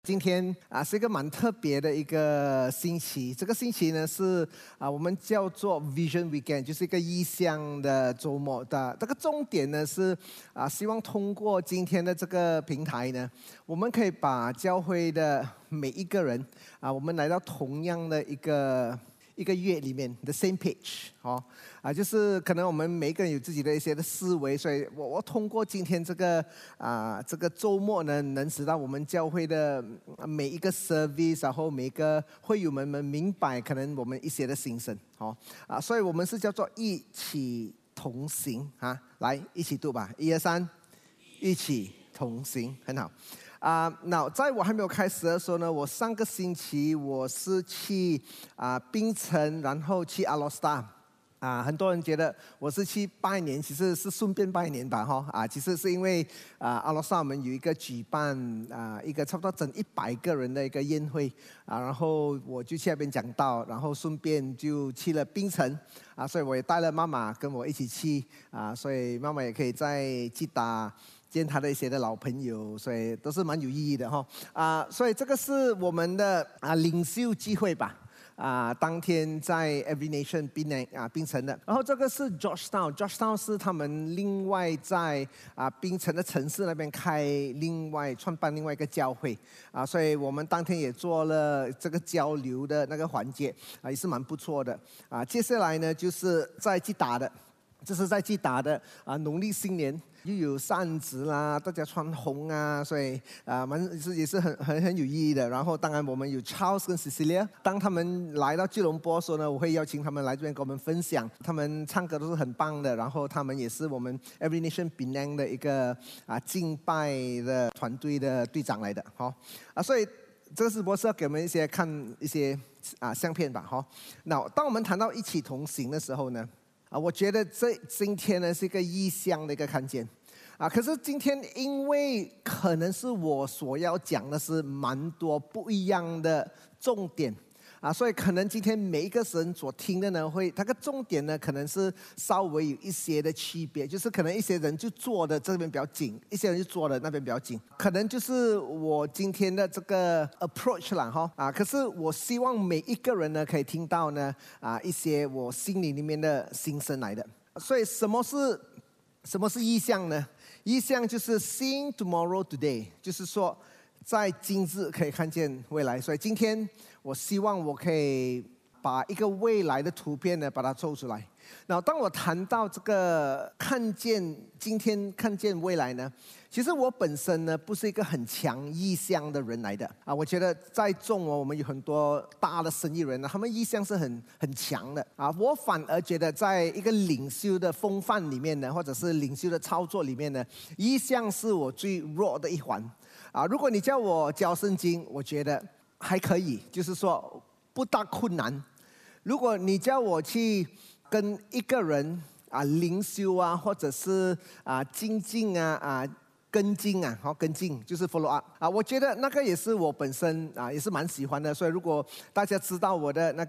今天是一个蛮特别的一个星期，这个星期呢是我们叫做 Vision Weekend， 就是一个异象的周末的。这个重点呢是希望通过今天的这个平台呢，我们可以把教会的每一个人我们来到同样的一个月里面 ，the same page， 就是可能我们每一个人有自己的一些的思维，所以我通过今天这个周末呢，能使到我们教会的每一个 service， 然后每一个会友们明白可能我们一些的心声，所以我们是叫做一起同行来一起读吧，1、2、3，一起同行，很好。那在我还没有开始的时候呢，我上个星期我是去槟城，然后去阿罗斯塔。很多人觉得我是去拜年，其实是顺便拜年吧，其实是因为阿罗斯塔我们有一个举办一个差不多整100个人的一个宴会然后我就去那边讲道，然后顺便就去了槟城所以我也带了妈妈跟我一起去所以妈妈也可以在吉打见他的一些的老朋友，所以都是蛮有意义的所以这个是我们的领袖聚会吧。当天在 Every Nation 槟城的，然后这个是 Georgetown 是他们另外在槟城的城市那边创办另外一个教会所以我们当天也做了这个交流的那个环节也是蛮不错的接下来呢就是在吉打的，这是在吉打的农历新年。又有扇子啦，大家穿红所以也是很有意义的。然后当然我们有 Charles 跟 Cecilia， 当他们来到吉隆坡的时候呢，我会邀请他们来这边跟我们分享。他们唱歌都是很棒的，然后他们也是我们 Every Nation Penang 的一个敬拜的团队的队长来的所以这个直播是要给我们看一些相片吧那当我们谈到一起同行的时候呢我觉得今天呢是一个异象的一个看见可是今天因为可能是我所要讲的是蛮多不一样的重点所以可能今天每一个人所听的呢，它个重点呢可能是稍微有一些的区别，就是可能一些人就坐的这边比较紧，一些人就坐的那边比较紧，可能就是我今天的这个 approach 啦可是我希望每一个人呢可以听到呢一些我心里面的心声来的。所以什么是异象呢？异象就是 seeing tomorrow today， 就是说在今日可以看见未来。所以今天我希望我可以把一个未来的图片呢把它做出来。然后当我谈到这个今天看见未来呢，其实我本身呢不是一个很强意向的人来的我觉得在众我们有很多大的生意人他们意向是很强的我反而觉得在一个领袖的风范里面呢，或者是领袖的操作里面呢，意向是我最弱的一环如果你叫我教圣经，我觉得还可以，就是说不大困难。如果你叫我去跟一个人灵修或者是精进跟进跟进就是 follow up我觉得那个也是我本身也是蛮喜欢的。所以如果大家知道我的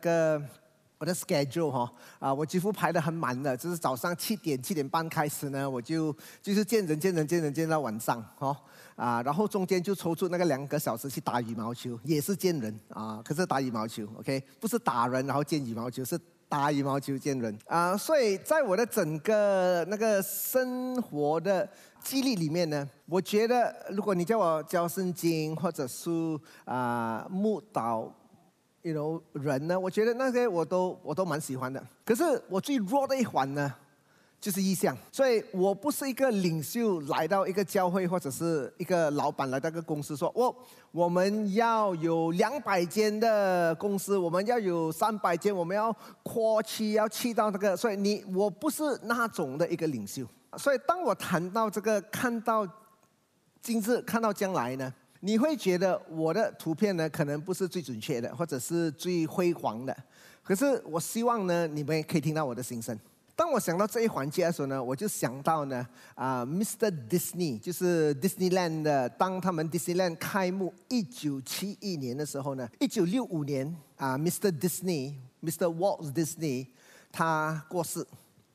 schedule 我几乎排得很满的，就是早上7点半开始呢，我就是见人到晚上然后中间就抽出那个2个小时去打羽毛球，也是见人可是打羽毛球 OK， 不是打人然后见羽毛球，是打羽毛球见人所以在我的整个那个生活的激励里面呢，我觉得如果你叫我教圣经或者是牧导人呢，我觉得那些我都蛮喜欢的。可是我最弱的一环呢就是意向。所以我不是一个领袖来到一个教会，或者是一个老板来到一个公司说我们要有200间的公司，我们要有300间，我们要扩期，要去到那个，所以我不是那种的一个领袖。所以当我谈到这个看到今日看到将来呢，你会觉得我的图片呢可能不是最准确的，或者是最辉煌的，可是我希望呢你们可以听到我的心声。当我想到这一环节的时候呢，我就想到呢Mr. Disney， 就是 Disneyland 的，当他们 Disneyland 开幕1971年的时候呢，1965年Mr. Walt Disney他过世。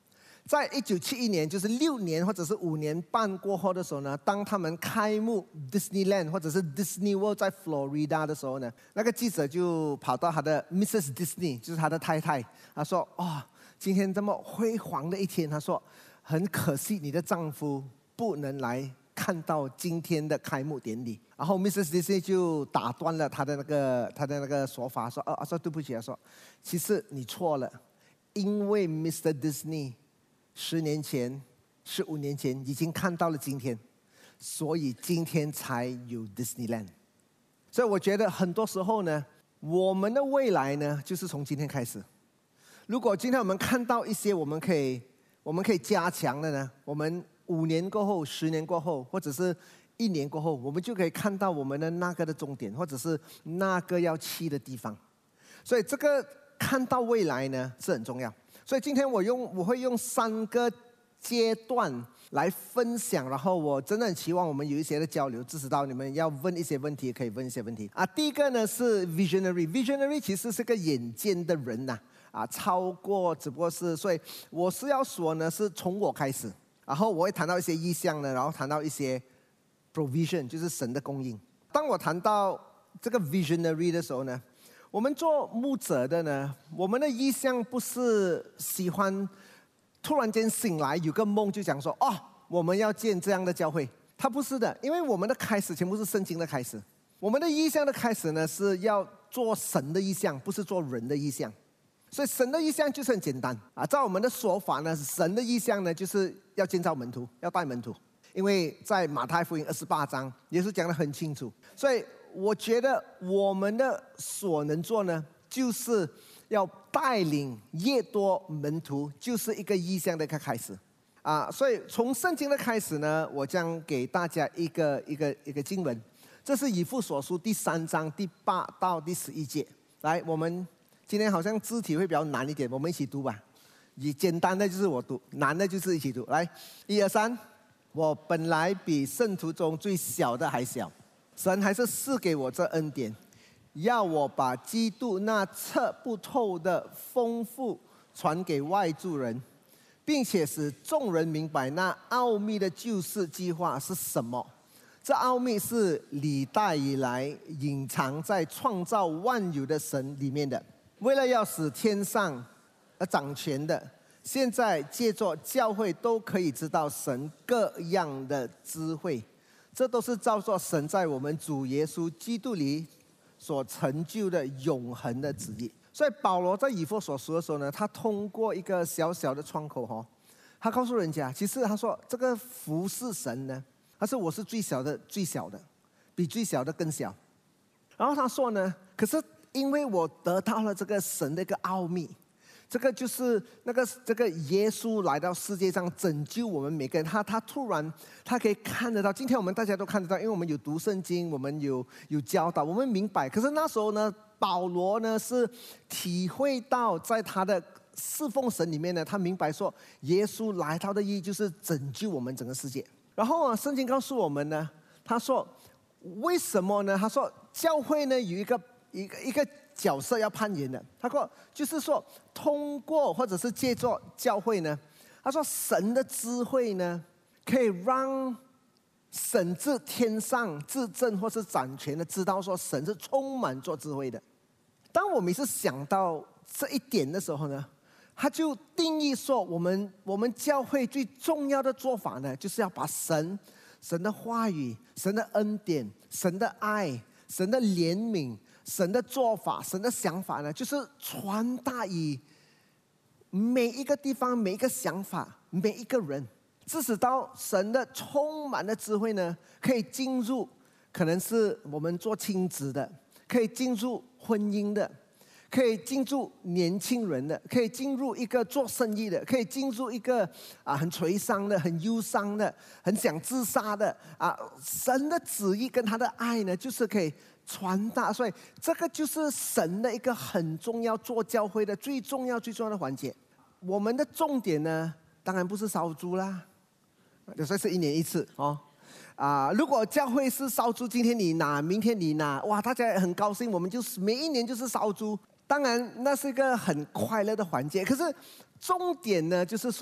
在1971年，就是6年或者是5年半过后的时候呢，当他们开幕 Disneyland 或者是 Disney World 在 Florida 的时候呢，那个记者就跑到他的 Mrs. Disney， 就是他的太太，他说：“哦，今天这么辉煌的一天，他说很可惜你的丈夫不能来看到今天的开幕典礼。”然后 Mrs. Disney 就打断了他的那个说法，说：“说对不起，说其实你错了，因为 Mr. Disney 10年前、15年前已经看到了今天，所以今天才有 Disneyland。”所以我觉得很多时候呢，我们的未来呢，就是从今天开始。如果今天我们看到一些我们可以加强的呢，我们5年过后、10年过后，或者是1年过后，我们就可以看到我们的那个的终点，或者是那个要去的地方。所以这个看到未来呢是很重要。所以今天我会用3个阶段来分享，然后我真的很期望我们有一些的交流，支持到你们要问一些问题，可以问一些问题。第一个呢是 visionary 其实是个眼见的人呐，超过只不过是，所以我是要说呢，是从我开始，然后我会谈到一些意象呢，然后谈到一些 provision， 就是神的供应。当我谈到这个 visionary 的时候呢，我们做牧者的呢，我们的意向不是喜欢突然间醒来有个梦就讲说我们要建这样的教会，它不是的，因为我们的开始全部是圣经的开始，我们的意向的开始呢是要做神的意向，不是做人的意向。所以神的意向就是很简单在我们的说法呢，神的意向呢就是要建造门徒，要带门徒，因为在马太福音28章耶稣讲得很清楚。所以我觉得我们的所能做呢，就是要带领越多门徒，就是一个意向的一个开始所以从圣经的开始呢，我将给大家一个经文，这是以弗所书第3章第8到第11节。来，我们今天好像字体会比较难一点，我们一起读吧。简单的就是我读，难的就是一起读。来，1、2、3，我本来比圣徒中最小的还小，神还是赐给我这恩典，要我把基督那测不透的丰富传给外族人，并且使众人明白那奥秘的救世计划是什么。这奥秘是历代以来隐藏在创造万有的神里面的，为了要使天上掌权的，现在借着教会都可以知道神各样的智慧，这都是照着神在我们主耶稣基督里所成就的永恒的旨意。所以保罗在以弗所书的时候呢，他通过一个小小的窗口他告诉人家，其实他说这个服侍神呢，他说我是最小的，比最小的更小。然后他说呢，可是因为我得到了这个神的一个奥秘，这个就是这个耶稣来到世界上拯救我们每个人，他突然他可以看得到。今天我们大家都看得到，因为我们有读圣经，我们有教导，我们明白。可是那时候呢，保罗呢是体会到在他的侍奉神里面呢，他明白说耶稣来到的意义就是拯救我们整个世界。然后圣经告诉我们呢，他说为什么呢？他说教会呢有一个角色要扮演的，他说就是说通过或者是借助教会呢，他说神的智慧呢可以让神至天上至正或是掌权的知道说神是充满做智慧的。当我每次想到这一点的时候呢，他就定义说我们教会最重要的做法呢，就是要把神的话语、神的恩典、神的爱、神的怜悯、神的做法、神的想法呢，就是传达于每一个地方、每一个想法、每一个人，致使到神的充满的智慧呢，可以进入，可能是我们做亲子的，可以进入婚姻的，可以进入年轻人的，可以进入一个做生意的，可以进入一个很垂丧的、很忧伤的、很想自杀的神的旨意跟他的爱呢，就是可以传达。所以这个就是神的一个很重要，做教会的最重要的环节。我们的重点呢，当然不是烧猪啦，有时候是1年1次如果教会是烧猪，今天你拿，明天你拿，哇，大家也很高兴，我们就是每一年就是烧猪。当然那是一个很快乐的环节，可是重点呢，就是说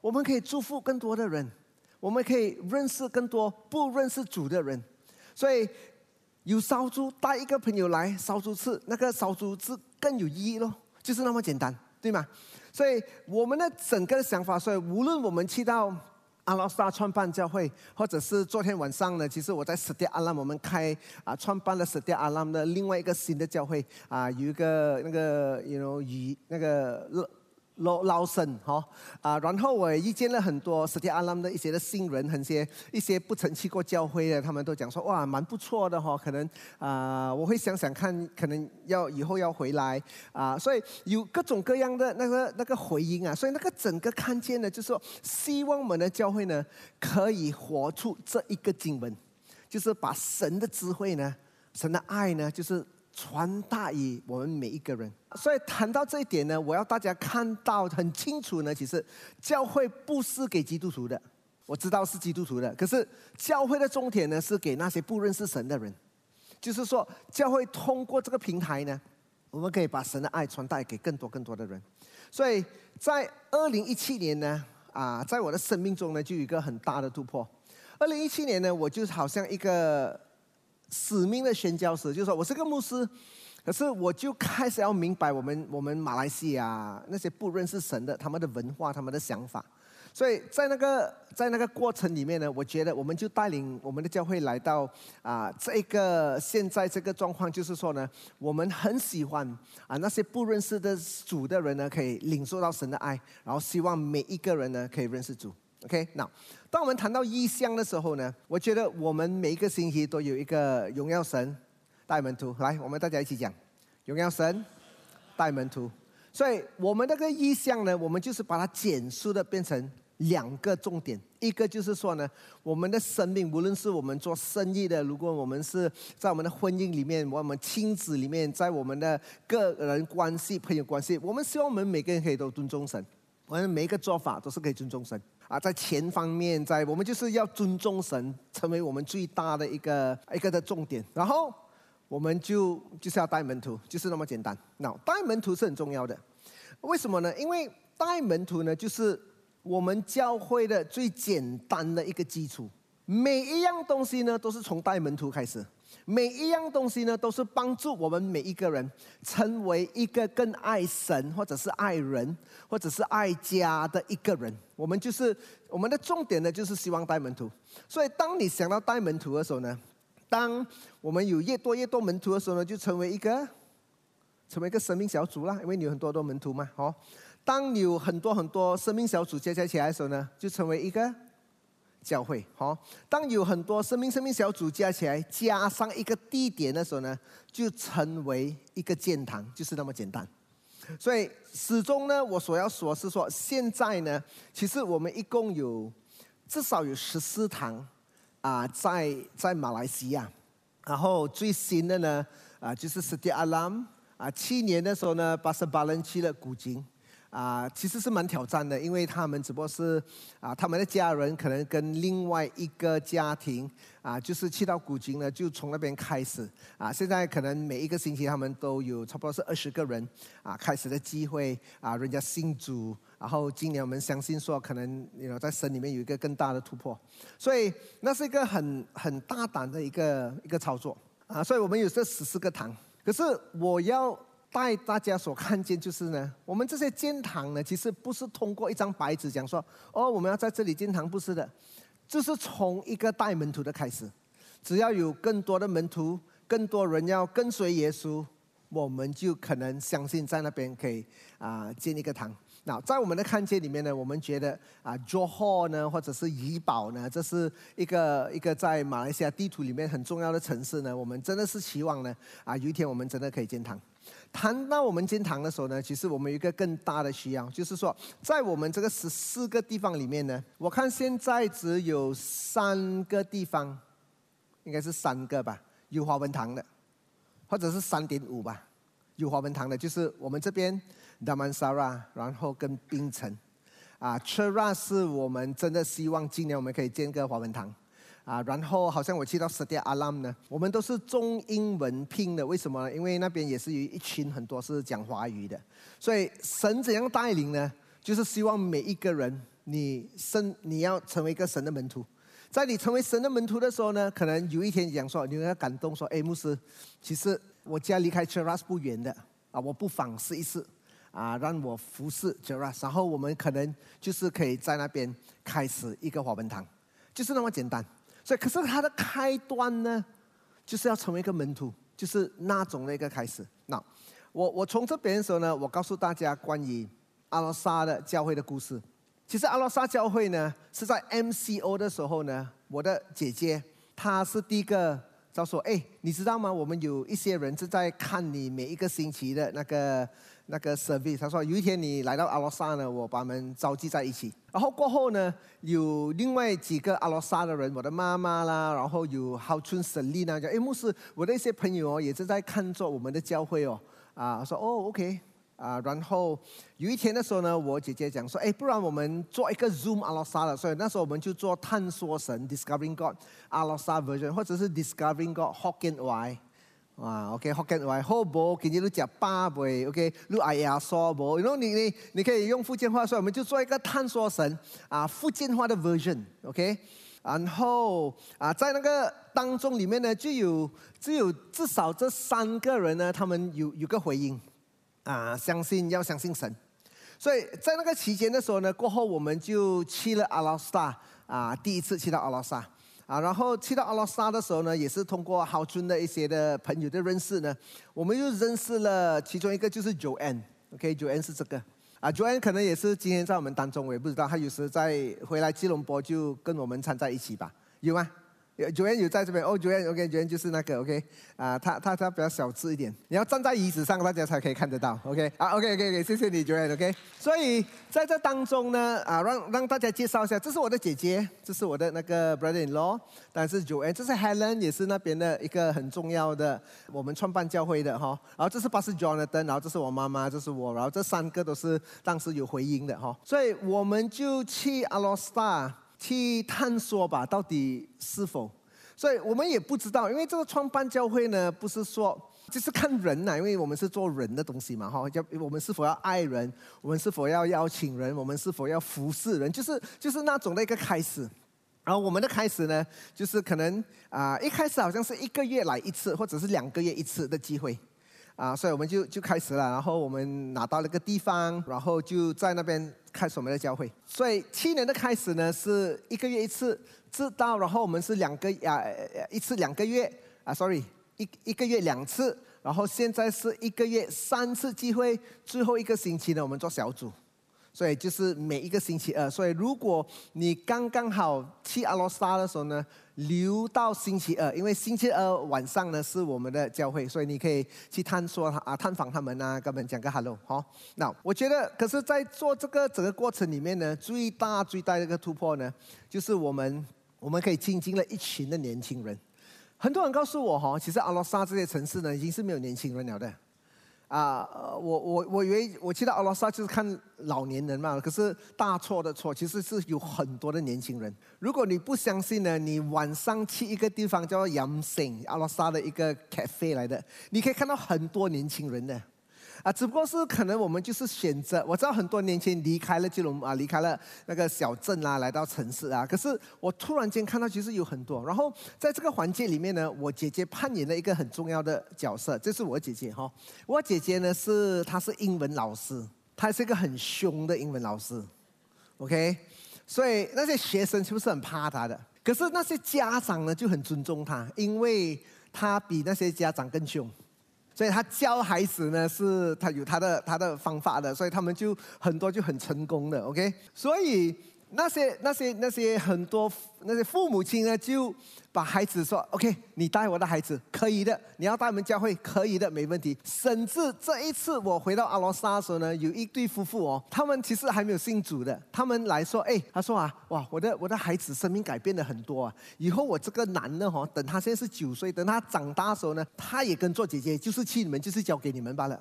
我们可以祝福更多的人，我们可以认识更多不认识主的人。所以有烧猪带一个朋友来烧猪吃，那个烧猪吃更有意义咯，就是那么简单，对吗？所以我们的整个想法，所以无论我们去到阿拉斯加创办教会，或者是昨天晚上呢，其实我在史蒂阿拉我们创办了史蒂阿拉的另外一个新的教会有一个那个那个捞生然后我也遇见了很多史蒂阿拉的一些的新人，一些不曾去过教会的，他们都讲说哇蛮不错的可能我会想想看，可能以后要回来所以有各种各样的那个回应所以那个整个看见呢，就是说希望我们的教会呢可以活出这一个经文，就是把神的智慧呢、神的爱呢，就是传达于我们每一个人。所以谈到这一点呢，我要大家看到很清楚呢，其实教会不是给基督徒的，我知道是基督徒的，可是教会的重点呢是给那些不认识神的人。就是说教会通过这个平台呢，我们可以把神的爱传达给更多更多的人。所以在2017年呢在我的生命中呢就有一个很大的突破。2017年呢，我就好像一个使命的宣教师，就是说我是个牧师，可是我就开始要明白我们马来西亚那些不认识神的他们的文化、他们的想法。所以在那个过程里面呢，我觉得我们就带领我们的教会来到现在这个状况，就是说呢，我们很喜欢那些不认识的主的人呢，可以领受到神的爱，然后希望每一个人呢可以认识主。OK， 那当我们谈到异象的时候呢，我觉得我们每一个星期都有一个荣耀神带门徒，来，我们大家一起讲荣耀神带门徒。所以我们那个异象呢，我们就是把它简述的变成2个重点。一个就是说呢，我们的生命，无论是我们做生意的，如果我们是在我们的婚姻里面，我们亲子里面，在我们的个人关系、朋友关系，我们希望我们每个人可以都尊重神，我们每一个做法都是可以尊重神在钱方面，我们就是要尊重神，成为我们最大的一个的重点。然后我们就是要带门徒，就是那么简单。那带门徒是很重要的，为什么呢？因为带门徒呢，就是我们教会的最简单的一个基础。每一样东西呢，都是从带门徒开始。每一样东西呢，都是帮助我们每一个人成为一个更爱神，或者是爱人，或者是爱家的一个人。我们的重点呢，就是希望带门徒。所以当你想到带门徒的时候呢，当我们有越多门徒的时候呢，就成为一个生命小组啦，因为你有很多门徒嘛，当你有很多生命小组加起来的时候呢，就成为一个教会。当有很多生命小组加起来，加上一个地点的时候呢，就成为一个建堂，就是那么简单。所以始终呢，我所要说是说，现在呢，其实我们一共至少有14堂在马来西亚。然后最新的呢就是史蒂阿拉去年的时候呢，巴塞巴伦去了古晋。其实是蛮挑战的，因为他们只不过是他们的家人可能跟另外一个家庭就是去到古晋呢，就从那边开始现在可能每一个星期他们都有差不多是20个人开始的机会人家信主，然后今年我们相信说可能在神里面有一个更大的突破，所以那是一个很大胆的一个操作所以我们有这14个堂。可是我要带大家所看见就是呢，我们这些建堂呢，其实不是通过一张白纸讲说我们要在这里建堂，不是的，就是从一个带门徒的开始。只要有更多的门徒，更多人要跟随耶稣，我们就可能相信在那边可以建一个堂。那在我们的看见里面呢，我们觉得Johor 呢，或者是怡保呢，这是一个在马来西亚地图里面很重要的城市呢，我们真的是期望呢有一天我们真的可以建堂。谈到我们建堂的时候呢，其实我们有一个更大的需要，就是说在我们这个14个地方里面呢，我看现在只有3个地方，应该是3个吧，有华文堂的，或者是3.5吧，有华文堂的，就是我们这边Damansara， 然后跟槟城Cheras 是我们真的希望今年我们可以建个华文堂然后好像我去到史蒂阿拉呢，我们都是中英文拼的，为什么呢？因为那边也是有一群很多是讲华语的，所以神怎样带领呢？就是希望每一个人你要成为一个神的门徒。在你成为神的门徒的时候呢，可能有一天你讲说，你要感动说，哎，牧师，其实我家离开 Cheras 不远的我不妨试一试让我服侍 Cheras， 然后我们可能就是可以在那边开始一个华文堂，就是那么简单。所以，可是它的开端呢，就是要成为一个门徒，就是那种的一个开始。那我从这边的时候呢，我告诉大家关于阿罗沙的教会的故事。其实阿罗沙教会呢，是在 MCO 的时候呢，我的姐姐她是第一个她说，哎，你知道吗？我们有一些人是在看你每一个星期的那个 service。她说有一天你来到阿罗沙呢，我把他们召集在一起。然后过后呢，有另外几个阿罗沙的人，我的妈妈啦，然后有浩春、沈丽呢，讲，哎，牧师，我的一些朋友也是在看着我们的教会说OK。然后有一天的时候呢，我姐姐讲说，哎，不然我们做一个 Zoom 阿罗沙了，所以那时候我们就做探索神 Discovering God 阿罗沙 version， 或者是 Discovering God Hokkien OK Hokkien 話好冇，今日都食飽未 ？OK， 你哎呀說冇，然後你可以用福建話，所以我們就做一個探索神福建話的 version，OK，然後在那個當中裡面呢，只有至少這3個人呢，他們有個回應要相信神。所以在那個期間的時候呢，過後我們就去了阿羅沙第一次去到阿羅沙。然后去到阿罗沙的时候呢，也是通过豪村的一些的朋友的认识呢，我们又认识了其中一个就是 Joanne，OK，Joanne 是这个Joanne 可能也是今天在我们当中，我也不知道，他有时在回来吉隆坡就跟我们掺在一起吧，有吗？Joanne 有在这边Joanne OK，Joanne 就是那个 OK，他比较小只一点，你要站在椅子上，大家才可以看得到 OK，OK，谢谢你 Joanne OK。所以在这当中呢让大家介绍一下，这是我的姐姐，这是我的那个 brother-in-law， 但是 Joanne， 这是 Helen， 也是那边的一个很重要的我们创办教会的然后这是Pastor Jonathan， 然后这是我妈妈，这是我，然后这3个都是当时有回应的所以我们就去阿罗沙去探索吧，到底是否。所以我们也不知道，因为这个创办教会呢，不是说就是看人因为我们是做人的东西嘛我们是否要爱人，我们是否要邀请人，我们是否要服侍人，就是那种的一个开始。然后我们的开始呢，就是可能一开始好像是1个月来一次，或者是2个月一次的机会所以我们就开始了，然后我们拿到了个地方，然后就在那边开始我们的教会。所以7年的开始呢是1个月一次，直到然后我们是一次2个月一个月2次，然后现在是1个月3次机会，最后1个星期呢我们做小组。所以就是每一个星期二，所以如果你刚好去阿罗沙的时候呢，留到星期二，因为星期二晚上呢是我们的教会，所以你可以去探访他们跟他们讲个 hello 那我觉得，可是在做这个整个过程里面呢，最大的一个突破呢，就是我们可以亲近了一群的年轻人。很多人告诉我其实阿罗沙这些城市呢已经是没有年轻人了的。我以为我去到阿罗沙就是看老年人嘛，可是大错的错，其实是有很多的年轻人。如果你不相信呢，你晚上去一个地方叫做阳城阿罗沙的一个 cafe 来的，你可以看到很多年轻人的。只不过是可能我们就是选择，我知道很多年前离开了基隆离开了那个小镇来到城市可是我突然间看到其实有很多。然后在这个环节里面呢，我姐姐扮演了一个很重要的角色，这是我姐姐我姐姐呢她是英文老师，她是一个很凶的英文老师 ，OK， 所以那些学生是不是很怕她的？可是那些家长呢就很尊重她，因为她比那些家长更凶。所以他教孩子呢，是他有他的方法的，所以他们就很多就很成功的 ，OK。所以那些很多那些父母亲呢，就把孩子说 ，OK， 你带我的孩子可以的，你要带我们教会可以的，没问题。甚至这一次我回到阿罗沙的时候呢，有一对夫妇他们其实还没有信主的，他们来说，他说哇，我的孩子生命改变了很多以后我这个男的等他现在是9岁，等他长大的时候呢，他也跟做姐姐，就是去你们，就是交给你们罢了。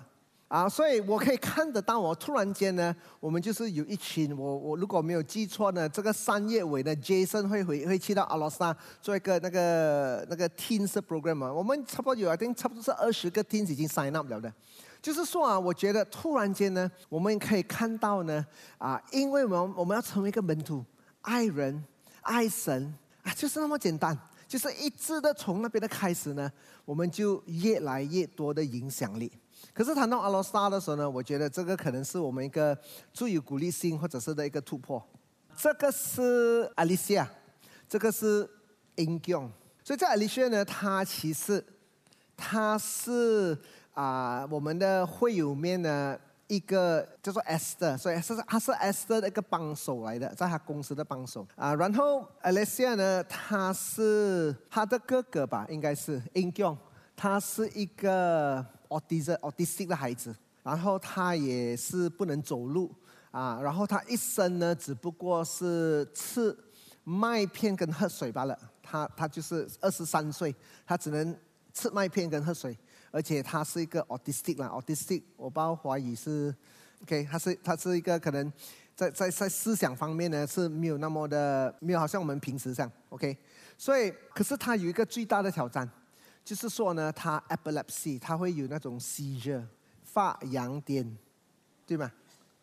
所以我可以看得到突然间呢，我们就是有一群，我如果没有记错呢，这个3月尾呢 ，Jason 会去到阿罗萨做一个那个 Teens Program 我们差不多差不多是20个 Teens 已经 sign up 了的。就是说我觉得突然间呢，我们可以看到呢，因为我们要成为一个门徒，爱人、爱神就是那么简单，就是一直的从那边的开始呢，我们就越来越多的影响力。可是谈到阿罗萨的时候呢，我觉得这个可能是我们一个最有鼓励性或者是的一个突破。这个是 Alicia， 这个是 Ingyong。所以这 Alicia 呢，她其实她是我们的会友面呢一个叫做 Esther， 所以她是 Esther 的一个帮手来的，在她公司的帮手然后 Alicia 呢，她是她的哥哥吧，应该是 Ingyong， 他是一个autistic 的孩子，然后他也是不能走路然后他一生呢只不过是吃麦片跟喝水罢了。他就是23岁，他只能吃麦片跟喝水，而且他是一个 autistic 啦 ，autistic 我不知道华语是 OK， 他是一个可能在思想方面呢是没有那么的没有好像我们平时这样 OK， 所以可是他有一个最大的挑战。就是说呢，他 epilepsy， 他会有那种 seizure 发羊癫，对吗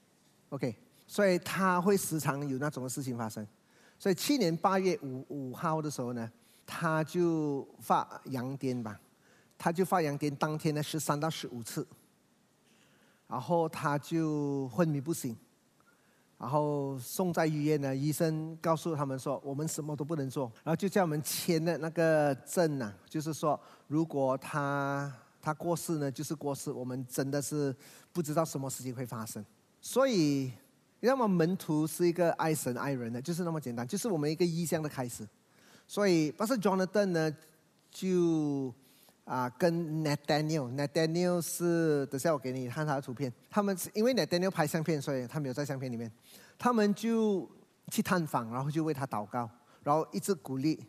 ？OK， 所以他会时常有那种事情发生。所以去年8月5号的时候呢，他就发羊癫吧，他就发羊癫，当天呢13到15次，然后他就昏迷不醒。然后送在医院呢，医生告诉他们说，我们什么都不能做，然后就叫我们签了那个证就是说，如果他过世呢，就是过世，我们真的是不知道什么事情会发生。所以，你知道吗？门徒是一个爱神爱人的，就是那么简单，就是我们一个异象的开始。所以，但是 Jonathan 呢，就跟 Nathaniel 是，等下我给你看他的图片。他们是因为 Nathaniel 拍相片，所以他没有在相片里面。他们就去探访，然后就为他祷告，然后一直鼓励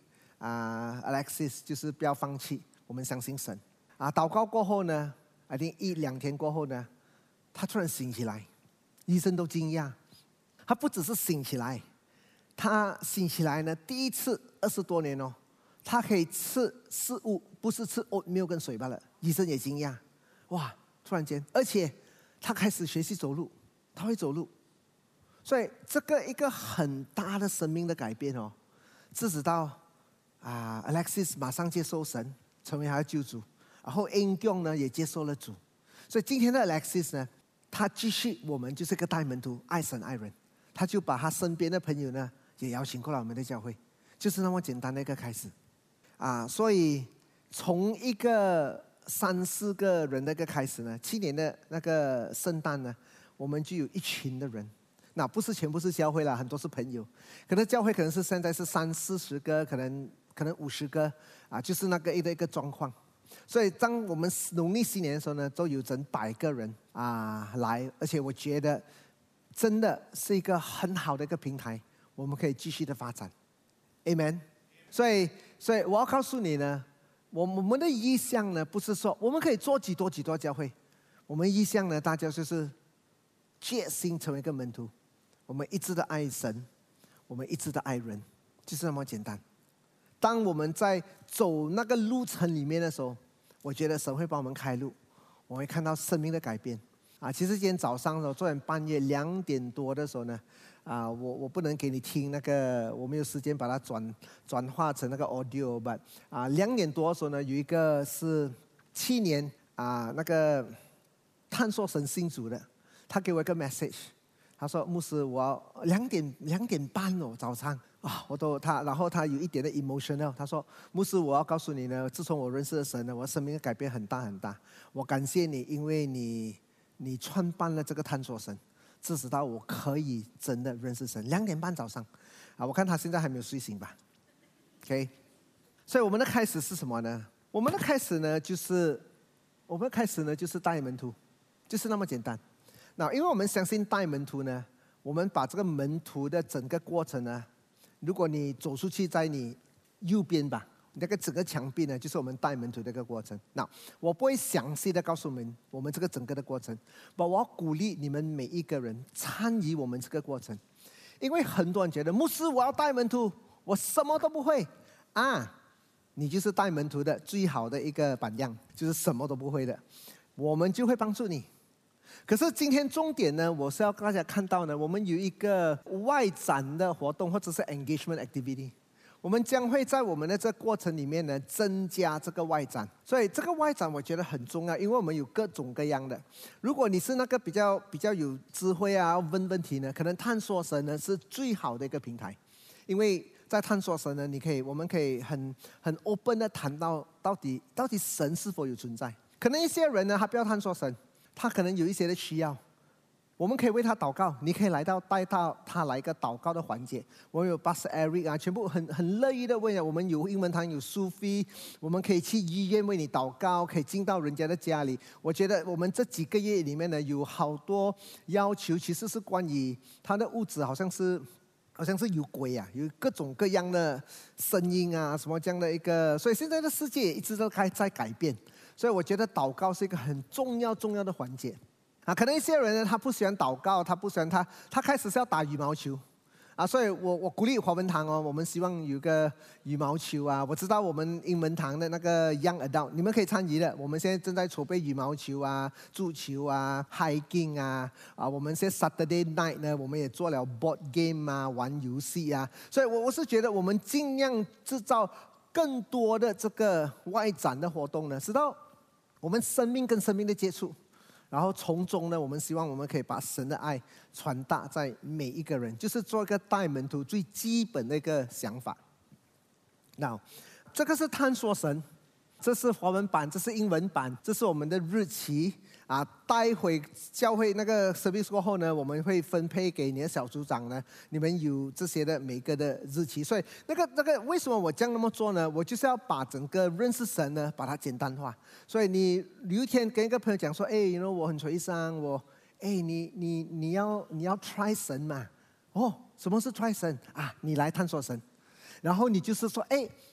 Alexis， 就是不要放弃，我们相信神祷告过后呢，I think 1-2天过后呢，他突然醒起来，医生都惊讶。他不只是醒起来，他醒起来呢，第一次20多年他可以吃食物，不是吃 oatmeal 跟水罢了。医生也惊讶，哇！突然间，而且他开始学习走路，他会走路。所以这个一个很大的生命的改变直到Alexis 马上接受神，成为他的救主，然后 Ingyong 呢也接受了主。所以今天的 Alexis 呢，他继续我们就是个大门徒，爱神爱人，他就把他身边的朋友呢也邀请过来我们的教会，就是那么简单的一个开始所以从一个3-4个人的一个开始呢，去年的那个圣诞呢，我们就有一群的人。那不是全部是教会啦，很多是朋友。可能教会可能是现在是30-40个，可能50个就是那个一个状况。所以当我们农历新年的时候呢，都有整100个人来，而且我觉得真的是一个很好的一个平台，我们可以继续的发展。Amen。所以我要告诉你呢，我们的意向呢，不是说我们可以做几多教会，我们意向呢，大家就是决心成为一个门徒。我们一直的爱神，我们一直的爱人，就是那么简单。当我们在走那个路程里面的时候，我觉得神会帮我们开路，我会看到生命的改变其实今天早上的时候，昨天半夜2点多的时候呢我不能给你听那个，我没有时间把它转化成那个 audio， but 2点多的时候呢，有一个是去年那个探索神信主的，他给我一个 message。他说：“牧师，我要2点半早上然后他有一点的 emotional。他说：牧师，我要告诉你呢，自从我认识了神呢，我生命的改变很大很大。我感谢你，因为你创办了这个探索神，直到我可以真的认识神。2点半早上我看他现在还没有睡醒吧 ？OK， 所以我们的开始是什么呢？我们的开始呢，就是带门徒，就是那么简单。那因为我们相信带门徒呢，我们把这个门徒的整个过程呢，如果你走出去，在你右边吧， 那个整个墙壁呢，就是我们带门徒的一个过程。那我不会详细的告诉我们这个整个的过程，我要鼓励你们每一个人参与我们这个过程，因为很多人觉得牧师我要带门徒，我什么都不会啊，你就是带门徒的最好的一个榜样，就是什么都不会的，我们就会帮助你。可是今天重点呢，我是要大家看到呢，我们有一个外展的活动或者是 engagement activity， 我们将会在我们的这过程里面呢增加这个外展，所以这个外展我觉得很重要，因为我们有各种各样的。如果你是那个比较有智慧啊，问问题呢，可能探索神呢是最好的一个平台，因为在探索神呢，我们可以很 open 的谈到底神是否有存在。可能一些人呢，他不要探索神。他可能有一些的需要，我们可以为他祷告，你可以带到他来一个祷告的环节。我们有 Pastor Eric 啊，全部很乐意的为了我们有英文堂有苏菲，我们可以去医院为你祷告，可以进到人家的家里。我觉得我们这几个月里面呢，有好多要求，其实是关于他的屋子好像是有鬼啊，有各种各样的声音啊，什么这样的一个，所以现在的世界也一直都在改变。所以我觉得祷告是一个很重要的环节啊。可能一些人呢，他不喜欢祷告，他不喜欢他开始是要打羽毛球啊。所以我鼓励华文堂哦，我们希望有个羽毛球啊。我知道我们英文堂的那个 Young Adult 你们可以参与的。我们现在正在筹备羽毛球啊、足球啊、hiking 啊。我们现在 Saturday night 呢，我们也做了 board game 啊，玩游戏啊。所以我是觉得我们尽量制造更多的这个外展的活动呢，直到我们生命跟生命的接触，然后从中呢，我们希望我们可以把神的爱传达在每一个人，就是做一个带门徒最基本的一个想法。那这个是探索神，这是华文版，这是英文版，这是我们的日期啊。待会教会那个 service 过后呢，我们会分配给你的小组长呢，你们有这些的每个的日期。所以那个为什么我这样那么做呢？我就是要把整个认识神呢，把它简单化。所以你有一天跟一个朋友讲说，我很垂伤，你要 try 神嘛？哦，什么是 try 神啊？你来探索神，然后你就是说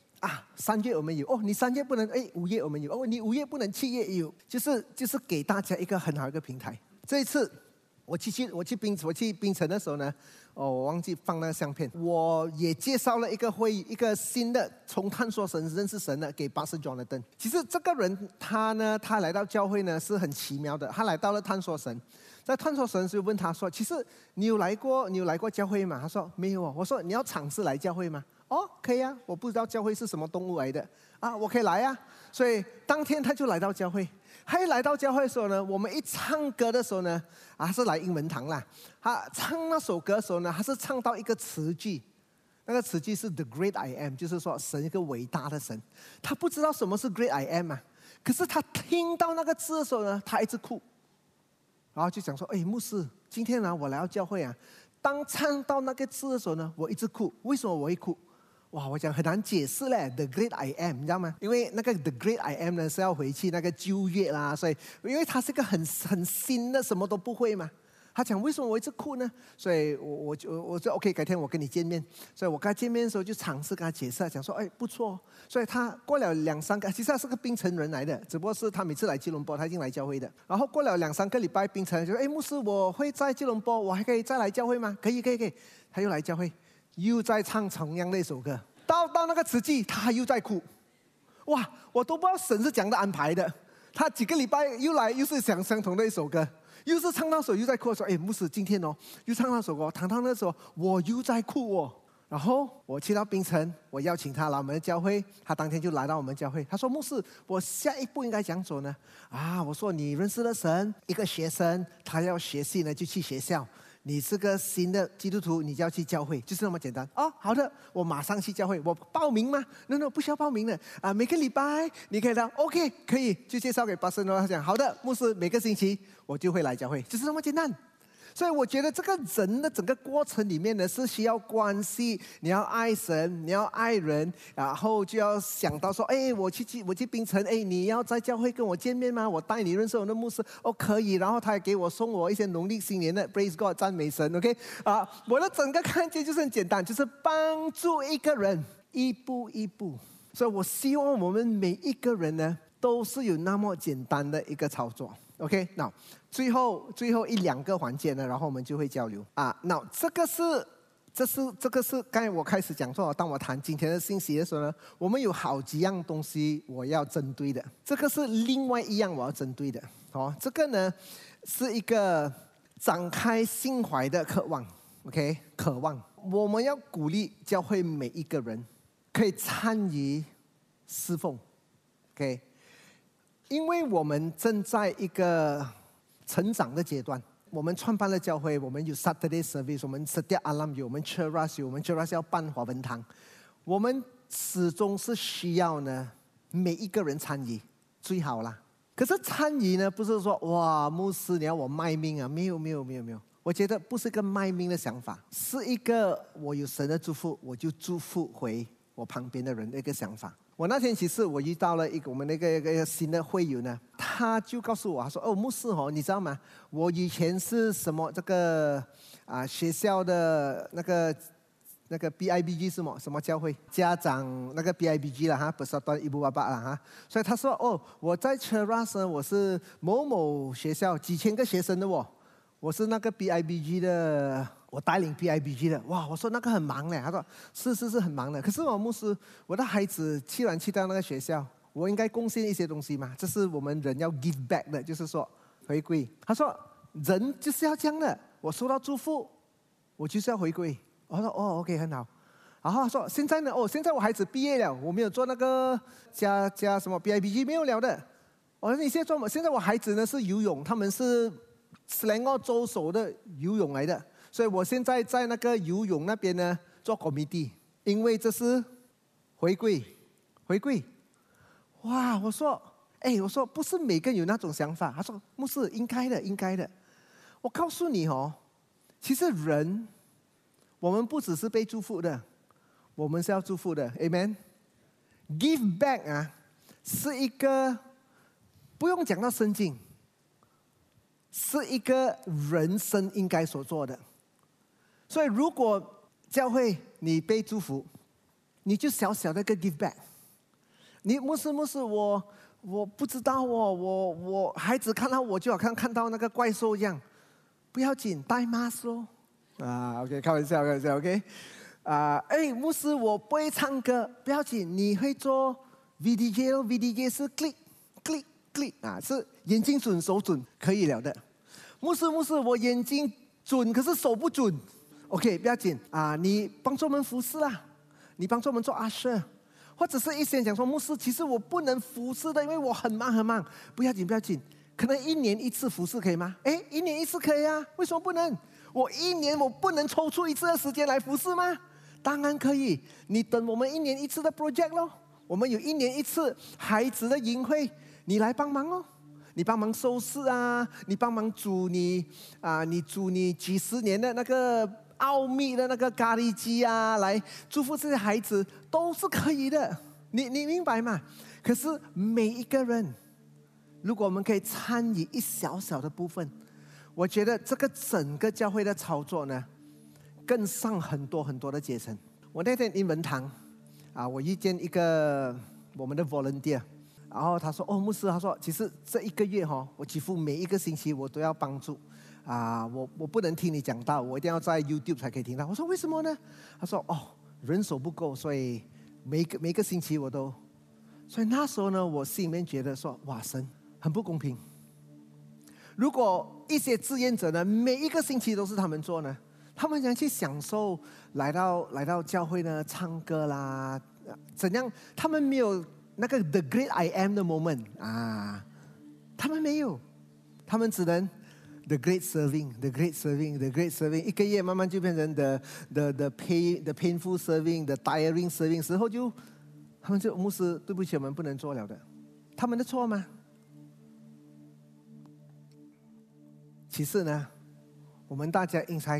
3月我们有你3月不能5月我们有你5月不能7月有，就是给大家一个很好的一个平台。这一次我去槟城的时候呢，我忘记放那个相片，我也介绍了一个新的从探索神认识神的给Pastor Jonathan。其实这个人他来到教会呢是很奇妙的，他来到了探索神。在探索神时问他说，其实你有来过教会吗？他说没有。我说你要尝试来教会吗？可以啊，我不知道教会是什么动物来的啊，我可以来啊。所以当天他就来到教会。他一来到教会的时候呢，我们一唱歌的时候呢，他是来英文堂啦。他唱那首歌的时候呢，他是唱到一个词句，那个词句是 The Great I Am， 就是说神一个伟大的神。他不知道什么是 Great I Am 啊，可是他听到那个字的时候呢，他一直哭。然后就讲说，牧师，今天呢我来到教会啊，当唱到那个字的时候呢，我一直哭。为什么我会哭？哇，我讲很难解释嘞 ，The Great I Am， 你知道吗？因为那个 The Great I Am 呢是要回去那个旧约啦，所以因为他是个很新的，什么都不会嘛。他讲为什么我一直哭呢？所以我就 OK， 改天我跟你见面。所以我跟他见面的时候就尝试跟他解释，讲说不错。所以他过了2-3个，其实他是个槟城人来的，只不过是他每次来吉隆坡，他已经来教会的。然后过了2-3个礼拜，槟城就说牧师，我会在吉隆坡，我还可以再来教会吗？可以。他又来教会，又在唱同样的一首歌，到那个词句，他又在哭。哇，我都不知道神是怎样的安排的。他几个礼拜又来，又是讲相同的一首歌。又是唱那首又在哭，说牧师今天又唱那首歌，谈到那首我又在哭。然后我去到槟城，我邀请他来我们的教会，他当天就来到我们教会。他说牧师，我下一步应该怎样走呢？我说你认识了神，一个学生他要学习呢就去学校，你是个新的基督徒，你就要去教会，就是那么简单。好的，我马上去教会。我报名吗？ No， 不需要报名的每个礼拜你可以来 OK， 可以就介绍给Pastor。他讲好的，牧师每个星期我就会来教会，就是那么简单。所以我觉得这个人的整个过程里面呢，是需要关系，你要爱神，你要爱人，然后就要想到说，我去槟城，你要在教会跟我见面吗？我带你认识我的牧师，可以。然后他还给我送我一些农历新年的 Praise God 赞美神 ，OK 我的整个看见就是很简单，就是帮助一个人一步一步所以我希望我们每一个人呢，都是有那么简单的一个操作。OK， 那最后一两个环节呢，然后我们就会交流啊。那这个是刚才我开始讲说，当我谈今天的信息的时候呢，我们有好几样东西我要针对的，这个是另外一样我要针对的。这个呢是一个展开心怀的渴望。OK， 渴望，我们要鼓励教会每一个人可以参与侍奉。OK， 因为我们正在一个成长的阶段。我们创办了教会，我们有 Saturday Service， 我们 Setiap Alam 有，我们 Cheras 有，我们 Cheras 要办华文堂，我们始终是需要呢每一个人参与，最好啦。可是参与呢，不是说哇牧师你要我卖命啊，没有。我觉得不是一个卖命的想法，是一个我有神的祝福，我就祝福回我旁边的人的一个想法。我那天其实我遇到了我们一个新的会友呢，他就告诉我，他说：“哦，牧师你知道吗？我以前是什么这个学校的那个 BIBG 是什么教会家长那个 BIBG 了哈，不是端Ibu Bapa了哈。所以他说哦，我在 Cheras 呢，我是某某学校几千个学生的我是那个 BIBG 的，我带领 BIBG 的。哇，我说那个很忙嘞。他说是很忙的。可是牧师，我的孩子既然去到那个学校，我应该贡献一些东西嘛。这是我们人要 give back 的，就是说回归。他说人就是要这样的，我收到祝福，我就是要回归。我说哦 ，OK， 很好。然后他说现在呢，现在我孩子毕业了，我没有做那个加什么 BIBG 没有了的。我说你现在做什么？现在我孩子呢是游泳，他们是Selangor州手的游泳来的，所以我现在在那个游泳那边呢做 committee， 因为这是回归。哇，我说不是每个人有那种想法。他说牧师应该的。我告诉你其实人我们不只是被祝福的，我们是要祝福的 ，Amen。Give back 是一个不用讲到圣经，是一个人生应该所做的。所以如果教会你被祝福，你就小小的一个 give back。你牧师，我不知道我孩子看到我就好像看到那个怪兽一样，不要紧，戴 mask 咯。OK， 开玩笑 ，OK。牧师，我不会唱歌，不要紧，你会做 VDJ 咯 ，VDJ 是 click 是眼睛准手准可以了的。牧师，我眼睛准，可是手不准。OK， 不要紧你帮助我们服侍啦，你帮助我们做usher，或者是一些人讲说，牧师，其实我不能服侍的，因为我很忙。不要紧，可能1年1次服侍可以吗？1年1次可以啊，为什么不能？我1年我不能抽出1次的时间来服侍吗？当然可以，你等我们1年1次的 project 咯，我们有1年1次孩子的营会，你来帮忙哦。你帮忙收拾你帮忙煮你煮你几十年的那个奥秘的那个咖喱鸡来祝福这些孩子都是可以的，你明白吗？可是每一个人，如果我们可以参与一小小的部分，我觉得这个整个教会的操作呢，更上很多很多的阶层。我那天英文堂我遇见一个我们的 volunteer。然后他说牧师，他说其实这1个月我几乎每一个星期我都要帮助我不能听你讲道，我一定要在 YouTube 才可以听到。我说为什么呢？他说人手不够，所以每个星期我都。所以那时候呢，我心里面觉得说哇，神很不公平。如果一些志愿者呢，每一个星期都是他们做呢，他们想去享受来到教会呢唱歌啦怎样，他们没有那个 The Great I Am 的 moment 他们没有，他们只能 The Great Serving，The Great Serving，The Great Serving， 1个月慢慢就变成 the painful serving，The tiring serving， 时候他们就牧师，对不起，我们不能做了的。他们的错吗？其实呢，我们大家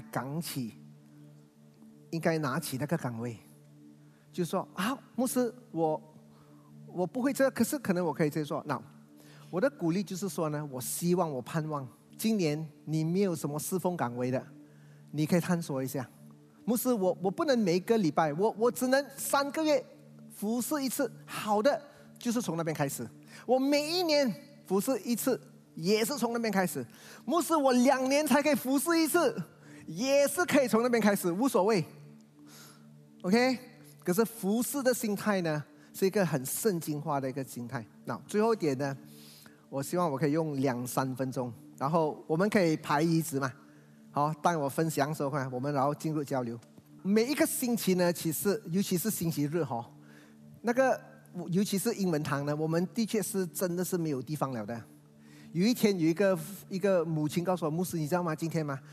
应该拿起那个岗位，就说牧师，我不会这个，可是可能我可以这样做。那我的鼓励就是说呢，我盼望今年你没有什么侍奉岗位的，你可以探索一下。牧师，我不能每一个礼拜，我只能3个月服侍一次，好的就是从那边开始。我每一年服侍一次，也是从那边开始。牧师，我2年才可以服侍一次，也是可以从那边开始，无所谓。OK， 可是服侍的心态呢，是一个很圣经化的一个心态。那最后一点呢，我希望我可以用2-3分钟，然后我们可以排椅子嘛。好，当我分享的时候，我们然后进入交流。每一个星期呢，其实尤其是星期日那个尤其是英文堂呢，我们的确是真的是没有地方了的。有一天有一个母亲告诉我，牧师，你知道吗？今天吗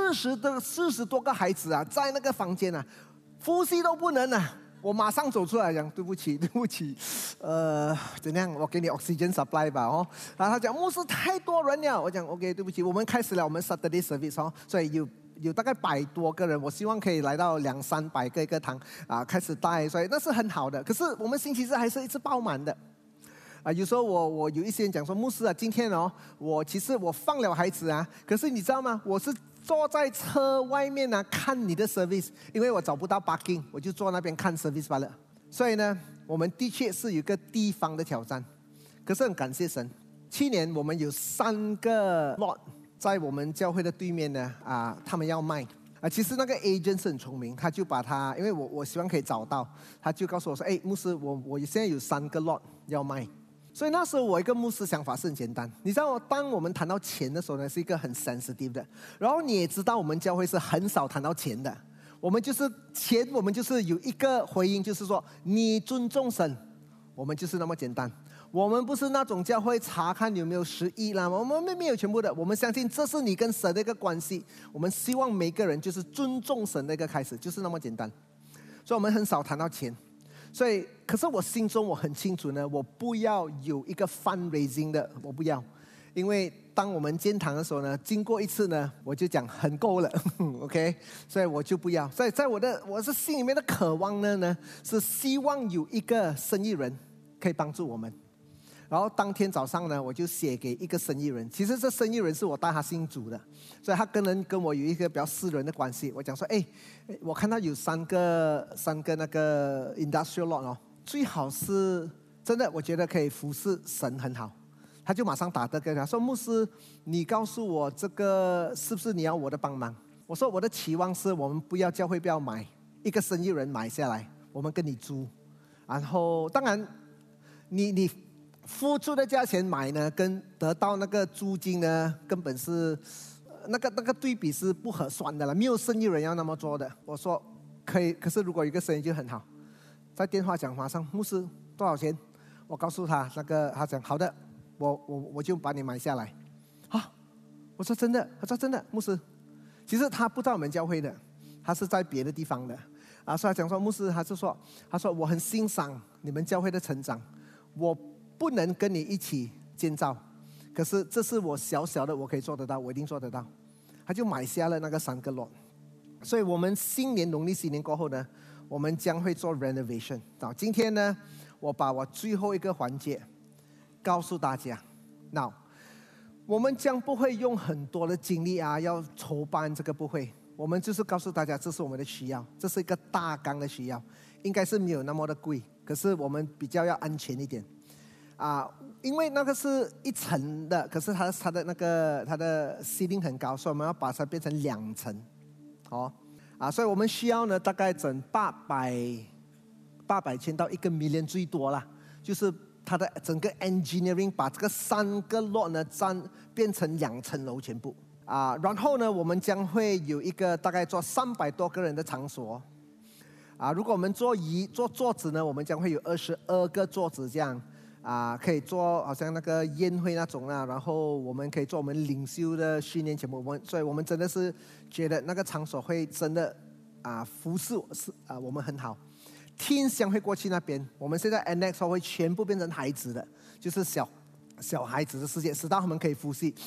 ，40多个孩子啊，在那个房间啊，呼吸都不能啊。我马上走出来讲，对不起，怎样？我给你 oxygen supply 吧然后他讲，牧师太多人了。我讲 OK， 对不起，我们开始了我们 Saturday service 所以有大概100多个人，我希望可以来到200-300个一个堂开始带，所以那是很好的。可是我们星期日还是一直爆满的有时候我有一些人讲说，牧师今天其实我放了孩子可是你知道吗？我是坐在车外面看你的 service， 因为我找不到 parking， 我就坐那边看 service 罢了。所以呢，我们的确是有一个地方的挑战，可是很感谢神，去年我们有3个 lot 在我们教会的对面呢他们要卖其实那个 agent 是很聪明，他就把他，因为我希望可以找到，他就告诉我说，牧师，我现在有3个 lot 要卖。所以那时候我一个牧师想法是很简单，你知道当我们谈到钱的时候呢，是一个很 sensitive 的。然后你也知道我们教会是很少谈到钱的，我们就是有一个回应，就是说你尊重神，我们就是那么简单。我们不是那种教会查看有没有10亿啦，我们没有全部的，我们相信这是你跟神的一个关系。我们希望每个人就是尊重神的一个开始，就是那么简单。所以我们很少谈到钱。所以，可是我心中我很清楚呢，我不要有一个 fundraising 的，我不要，因为当我们建堂的时候呢，经过一次呢，我就讲很够了，OK， 所以我就不要。所以在我是心里面的渴望呢，是希望有一个生意人可以帮助我们。然后当天早上呢，我就写给一个生意人，其实这生意人是我带他信主的，所以他跟我有一个比较私人的关系。我讲说，我看到有3个那个 industrial lot 最好是真的，我觉得可以服侍神很好。他就马上打电话跟他说，牧师，你告诉我这个是不是你要我的帮忙？我说我的期望是我们教会不要买，一个生意人买下来，我们跟你租，然后当然你付出的价钱买呢，跟得到那个租金呢，根本是那个对比是不合算的了。没有生意人要那么做的。我说可以，可是如果有一个生意就很好。在电话讲，马上牧师多少钱？我告诉他他讲好的，我就把你买下来。我说真的，他说真的，牧师。其实他不在我们教会的，他是在别的地方的所以他讲说，牧师，他说我很欣赏你们教会的成长，我不能跟你一起建造，可是这是我小小的，我可以做得到，我一定做得到。他就买下了那个3个 lot。所以我们农历新年过后呢，我们将会做 renovation。今天呢，我把我最后一个环节告诉大家。Now， 我们将不会用很多的精力要筹办这个，不会。我们就是告诉大家，这是我们的需要，这是一个大纲的需要，应该是没有那么的贵，可是我们比较要安全一点。因为那个是1层的，可是它的 ceiling 很高，所以我们要把它变成2层，所以我们需要呢大概整800千到1个 million 最多啦，就是它的整个 engineering 把这个3个 lot 呢变成2层楼全部然后呢我们将会有一个大概坐300多个人的场所如果我们做桌子呢，我们将会有22个桌子这样。可以做好像那个宴会那种然后我们可以做我们领袖的训练节目，所以我们真的是觉得那个场所会真的服侍我们很好。天香会过去那边，我们现在 annex 会全部变成孩子的，就是小孩子的世界，使到他们可以呼吸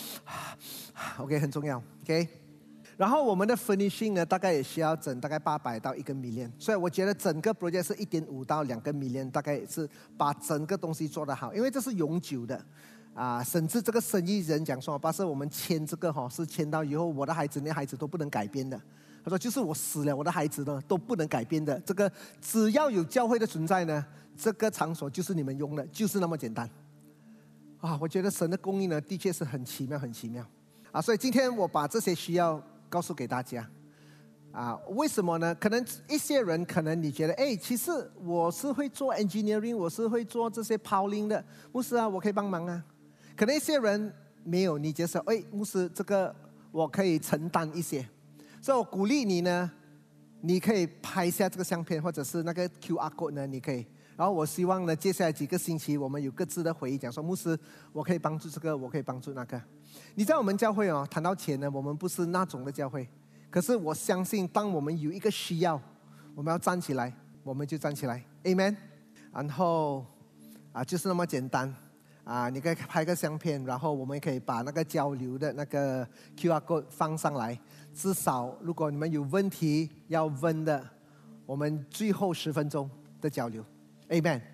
OK 很重要 OK。然后我们的 finishing 呢，大概也需要整大概800到1个 million， 所以我觉得整个 project 是1.5到2个 million， 大概是把整个东西做得好，因为这是永久的甚至这个生意人讲说，把是我们签这个是签到以后，我的孩子、你的孩子都不能改变的他说就是我死了，我的孩子呢都不能改变的。这个只要有教会的存在呢，这个场所就是你们用的，就是那么简单。我觉得神的供应呢，的确是很奇妙，很奇妙。所以今天我把这些需要告诉给大家。为什么呢？可能一些人，可能你觉得，其实我是会做 engineering， 我是会做这些 piling 的，牧师我可以帮忙啊。可能一些人没有，你觉得，牧师这个我可以承担一些，所以我鼓励你呢，你可以拍下这个相片，或者是那个 QR code 呢，你可以。然后我希望呢，接下来几个星期我们有各自的会议，讲说牧师，我可以帮助这个，我可以帮助那个。你在我们教会谈到钱呢，我们不是那种的教会。可是我相信，当我们有一个需要，我们要站起来，我们就站起来 ，Amen。然后就是那么简单你可以拍个相片，然后我们可以把那个交流的那个 QR code 放上来。至少如果你们有问题要问的，我们最后10分钟的交流 ，Amen。